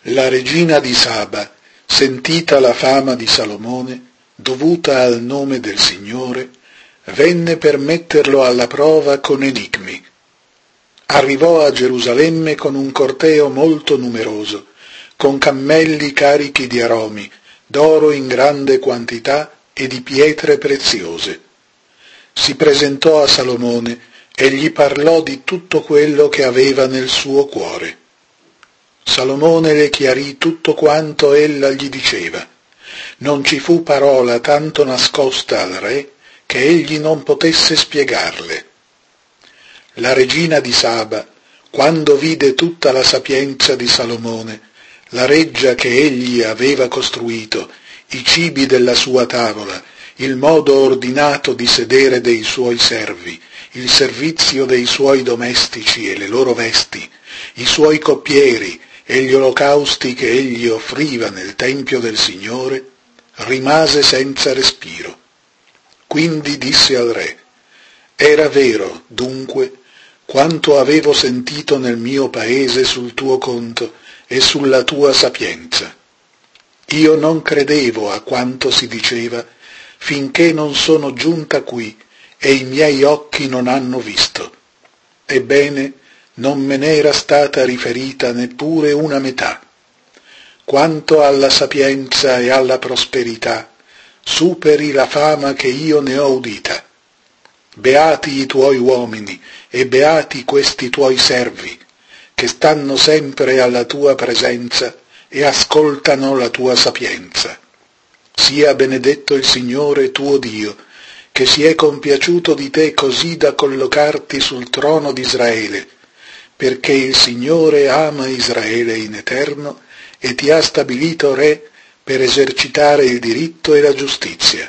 La regina di Saba, sentita la fama di Salomone, dovuta al nome del Signore, venne per metterlo alla prova con enigmi. Arrivò a Gerusalemme con un corteo molto numeroso, con cammelli carichi di aromi, d'oro in grande quantità e di pietre preziose. Si presentò a Salomone e gli parlò di tutto quello che aveva nel suo cuore. Salomone le chiarì tutto quanto ella gli diceva. Non ci fu parola tanto nascosta al re che egli non potesse spiegarle. La regina di Saba, quando vide tutta la sapienza di Salomone, la reggia che egli aveva costruito, i cibi della sua tavola, il modo ordinato di sedere dei suoi servi, il servizio dei suoi domestici e le loro vesti, i suoi coppieri e gli olocausti che egli offriva nel tempio del Signore, rimase senza respiro. Quindi disse al re: «Era vero, dunque, quanto avevo sentito nel mio paese sul tuo conto e sulla tua sapienza. Io non credevo a quanto si diceva, finché non sono giunta qui e i miei occhi non hanno visto. Ebbene, non me n'era stata riferita neppure una metà. Quanto alla sapienza e alla prosperità, superi la fama che io ne ho udita. Beati i tuoi uomini e beati questi tuoi servi, che stanno sempre alla tua presenza e ascoltano la tua sapienza. Sia benedetto il Signore tuo Dio, che si è compiaciuto di te così da collocarti sul trono di Israele, perché il Signore ama Israele in eterno e ti ha stabilito re per esercitare il diritto e la giustizia».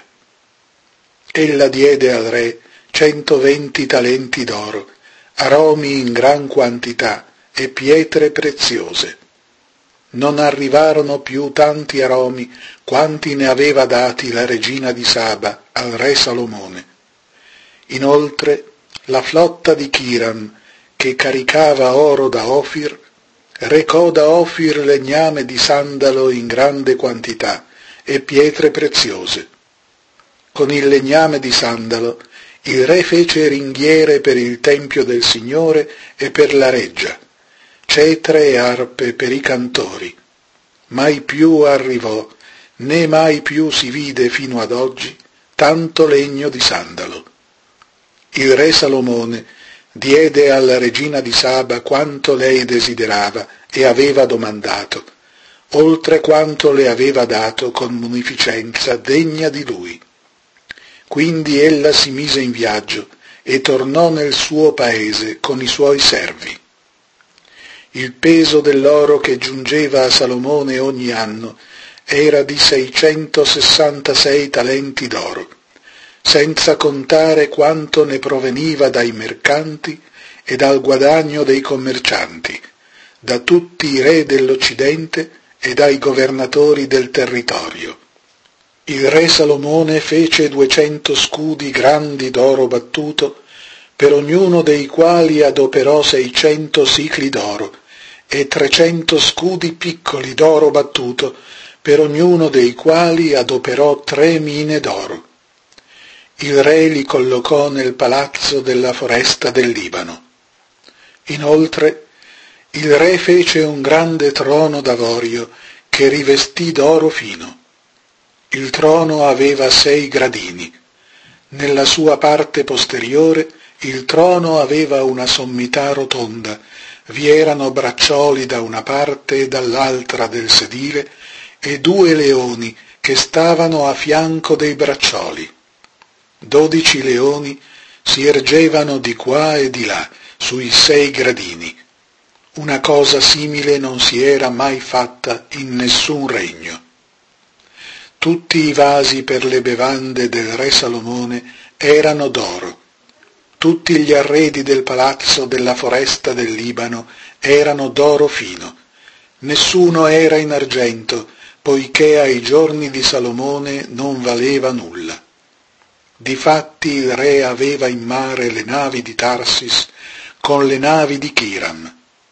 Ella diede al re 120 talenti d'oro, aromi in gran quantità e pietre preziose. Non arrivarono più tanti aromi quanti ne aveva dati la regina di Saba al re Salomone. Inoltre la flotta di Chiram, che caricava oro da Ofir, recò da Ofir legname di sandalo in grande quantità e pietre preziose. Con il legname di sandalo il re fece ringhiere per il tempio del Signore e per la reggia, cetre e arpe per i cantori. Mai più arrivò, né mai più si vide fino ad oggi, tanto legno di sandalo. Il re Salomone diede alla regina di Saba quanto lei desiderava e aveva domandato, oltre quanto le aveva dato con munificenza degna di lui. Quindi ella si mise in viaggio e tornò nel suo paese con i suoi servi. Il peso dell'oro che giungeva a Salomone ogni anno era di 666 talenti d'oro, senza contare quanto ne proveniva dai mercanti e dal guadagno dei commercianti, da tutti i re dell'Occidente e dai governatori del territorio. Il re Salomone fece 200 scudi grandi d'oro battuto, per ognuno dei quali adoperò 600 sicli d'oro, e 300 scudi piccoli d'oro battuto, per ognuno dei quali adoperò 3 mine d'oro. Il re li collocò nel palazzo della foresta del Libano. Inoltre, il re fece un grande trono d'avorio che rivestì d'oro fino. Il trono aveva 6 gradini. Nella sua parte posteriore il trono aveva una sommità rotonda, vi erano braccioli da una parte e dall'altra del sedile e 2 leoni che stavano a fianco dei braccioli. 12 leoni si ergevano di qua e di là, sui 6 gradini. Una cosa simile non si era mai fatta in nessun regno. Tutti i vasi per le bevande del re Salomone erano d'oro. Tutti gli arredi del palazzo della foresta del Libano erano d'oro fino. Nessuno era in argento, poiché ai giorni di Salomone non valeva nulla. Difatti il re aveva in mare le navi di Tarsis con le navi di Chiram.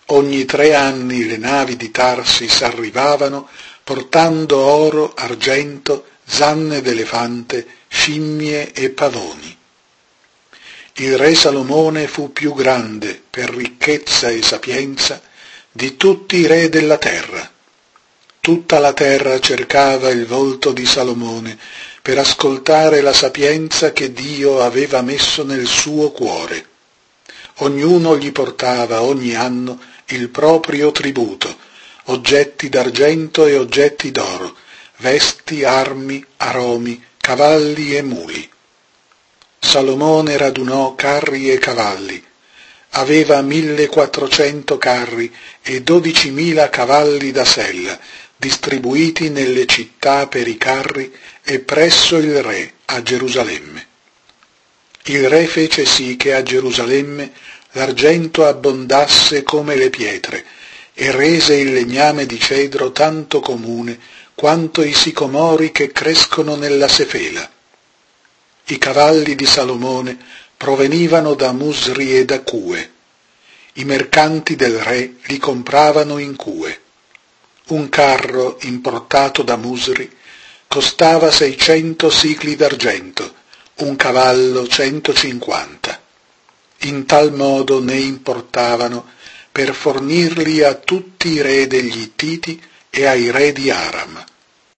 Ogni 3 anni le navi di Tarsis arrivavano portando oro, argento, zanne d'elefante, scimmie e pavoni. Il re Salomone fu più grande per ricchezza e sapienza di tutti i re della terra. Tutta la terra cercava il volto di Salomone per ascoltare la sapienza che Dio aveva messo nel suo cuore. Ognuno gli portava ogni anno il proprio tributo, oggetti d'argento e oggetti d'oro, vesti, armi, aromi, cavalli e muli. Salomone radunò carri e cavalli. Aveva 1400 carri e 12.000 cavalli da sella, distribuiti nelle città per i carri e presso il re a Gerusalemme. Il re fece sì che a Gerusalemme l'argento abbondasse come le pietre e rese il legname di cedro tanto comune quanto i sicomori che crescono nella sefela. I cavalli di Salomone provenivano da Musri e da Cue. I mercanti del re li compravano in Cue. Un carro importato da Musri costava 600 sicli d'argento, un cavallo 150. In tal modo ne importavano per fornirli a tutti i re degli Ittiti e ai re di Aram.